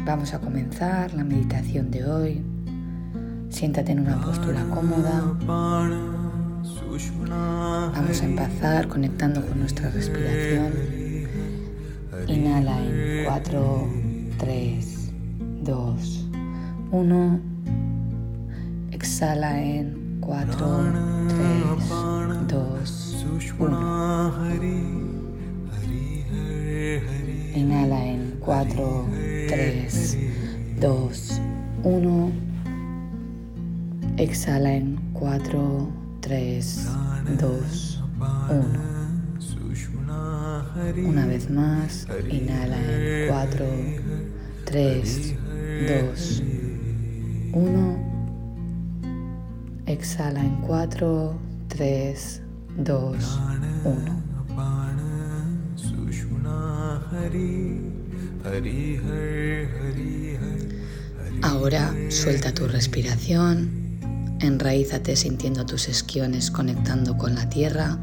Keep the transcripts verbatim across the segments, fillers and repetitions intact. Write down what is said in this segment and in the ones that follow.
Vamos a comenzar la meditación de hoy. Siéntate en una postura cómoda. Vamos a empezar conectando con nuestra respiración. Inhala en cuatro, tres, dos, uno. Exhala en cuatro, tres, dos, uno. Inhala en cuatro, tres, dos, uno. Exhala en cuatro, tres, dos, uno. Una vez más, inhala en cuatro, tres, dos, uno. Exhala en cuatro, tres, dos, uno. Ahora suelta tu respiración, enraízate sintiendo tus isquiones conectando con la tierra,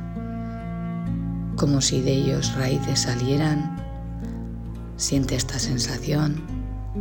como si de ellos raíces salieran. Siente esta sensación.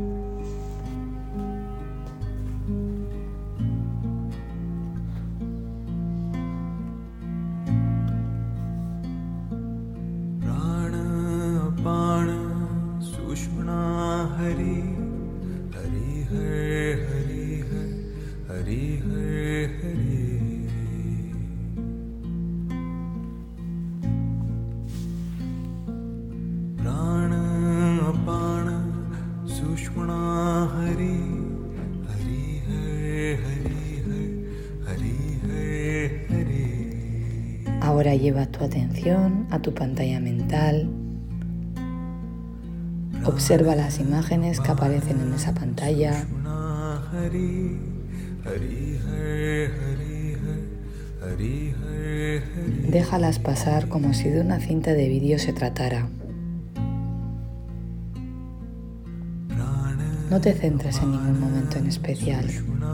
Ahora lleva tu atención a tu pantalla mental. Observa las imágenes que aparecen en esa pantalla. Déjalas pasar como si de una cinta de vídeo se tratara. No te centres en ningún momento en especial.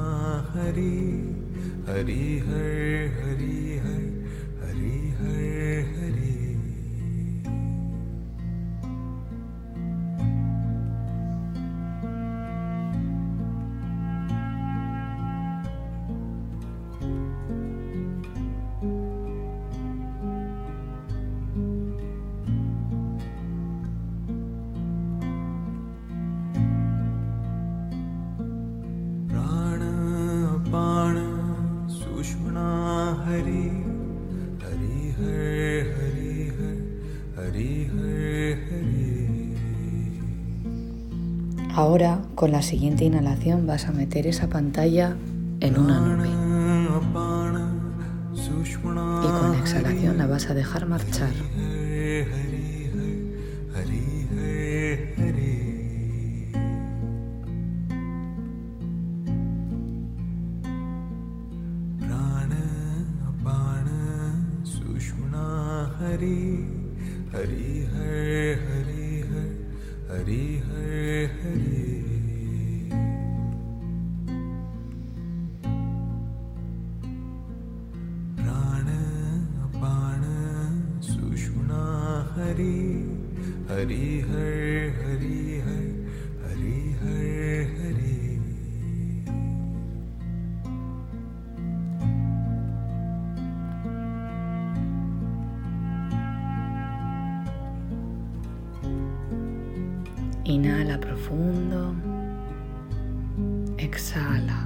Ahora, con la siguiente inhalación, vas a meter esa pantalla en una nube. Y con la exhalación la vas a dejar marchar. Inhala profundo, exhala.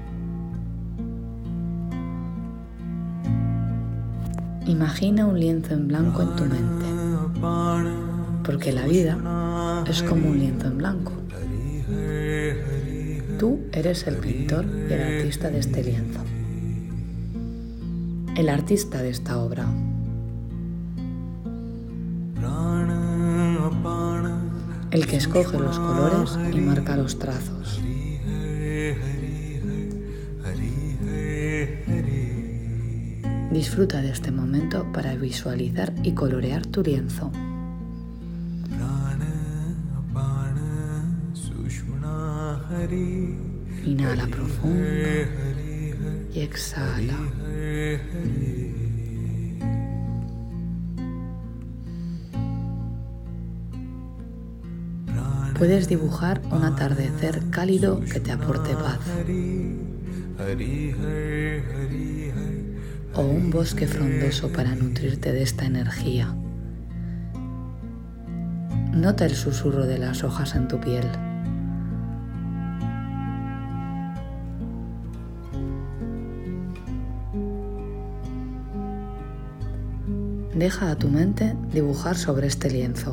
Imagina un lienzo en blanco en tu mente, porque la vida es como un lienzo en blanco. Tú eres el pintor y el artista de este lienzo, el artista de esta obra. El que escoge los colores y marca los trazos. Disfruta de este momento para visualizar y colorear tu lienzo. Inhala profundo y exhala. Puedes dibujar un atardecer cálido que te aporte paz, o un bosque frondoso para nutrirte de esta energía. Nota el susurro de las hojas en tu piel. Deja a tu mente dibujar sobre este lienzo.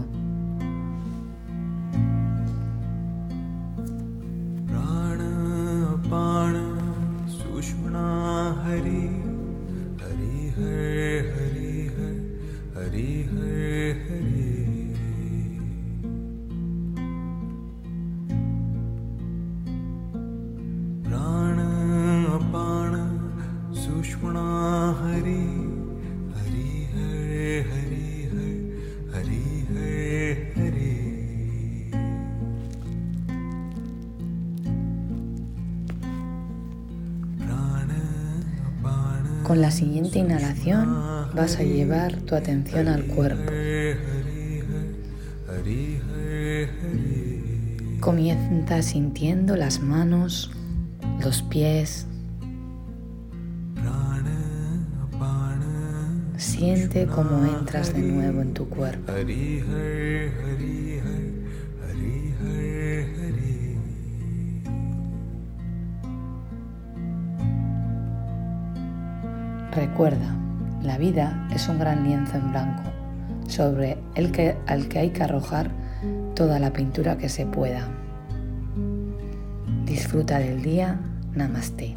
Con la siguiente inhalación vas a llevar tu atención al cuerpo. Comienza sintiendo las manos, los pies. Siente cómo entras de nuevo en tu cuerpo. Recuerda, la vida es un gran lienzo en blanco, sobre el que, al que hay que arrojar toda la pintura que se pueda. Disfruta del día. Namaste.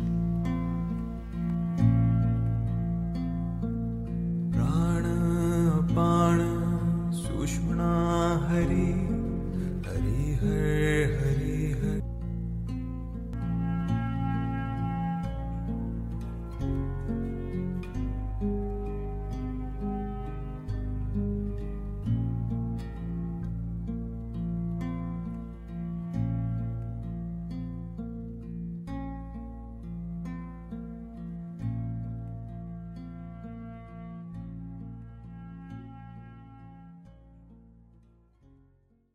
Prana, Apana, Sushmana, Hari, Hari, Hari.